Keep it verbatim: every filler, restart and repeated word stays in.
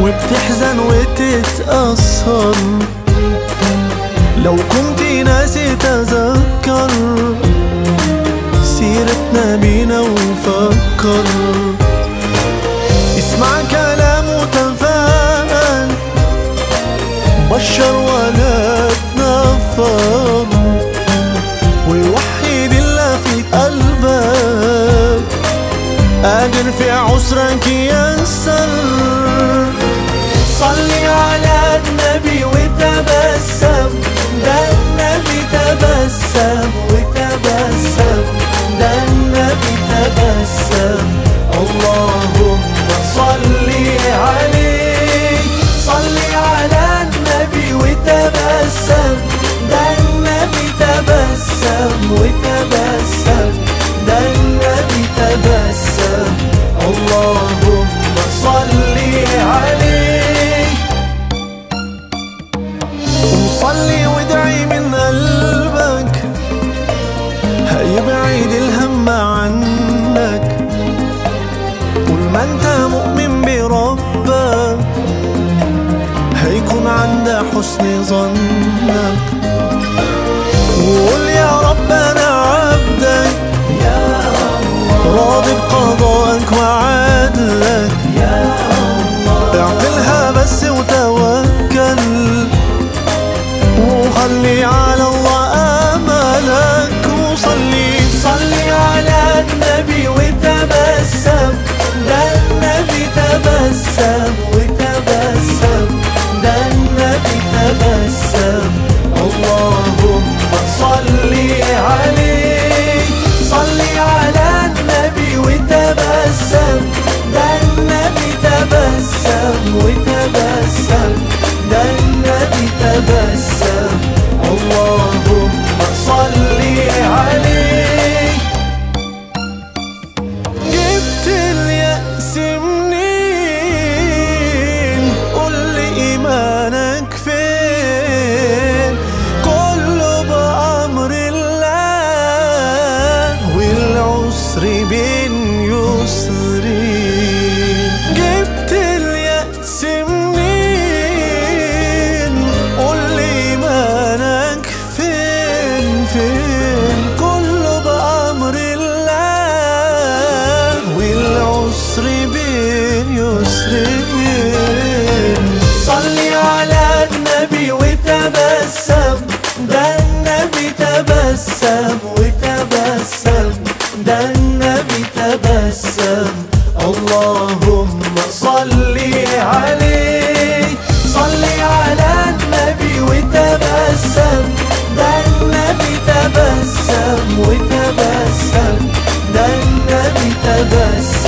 وبتحزن وتتأثر. لو كنت ناسي تذكر سيرة نبينا وفكر. اسمع كلامه تفاءل، بشر ولا تنفر، ويوحد الله في قلبك، قادر في عسرك يسر. صلي على النبي وتبسم، ده النبي تبسم وتبسم، ده النبي تبسم. اللهم صلي عليه، صلي على النبي وتبسم، ده النبي تبسم وتبسم، ده النبي تبسم. اللهم صلي عليه. وصلي وادعي من قلبك، هيبعد الهم عنك. طول ما انت مؤمن بربك هيكون عند حسن ظنك. وقول يا رب انا عبدك، يا الله راضي بقضائك وعدلك، يا الله اعملها بس وتوكل، وخلي على الله املك. وصلي صلي على النبي وتبسم، ده النبي تبسم وتبسم، ده النبي تبسم. اللهم صلي عليه، صلي على النبي وتبسم، ده النبي تبسم وتبسم، ده النبي تبسم. اللهم صلي عليه. جبت اليأس منين؟ قول لي إيمانك فين؟ كله بأمر الله، والعسر بين يسرين. جبت اليأس منين؟ قول لي إيمانك فين فين؟ كله بأمر الله، والعسر بين يسرين. صلي على النبي وتبسم، ده النبي تبسم وتبسم، ده النبي تبسم. اللهم صلي عليه، صلي على النبي وتبسم، ده النبي تبسم وتبسم، ده النبي تبسم.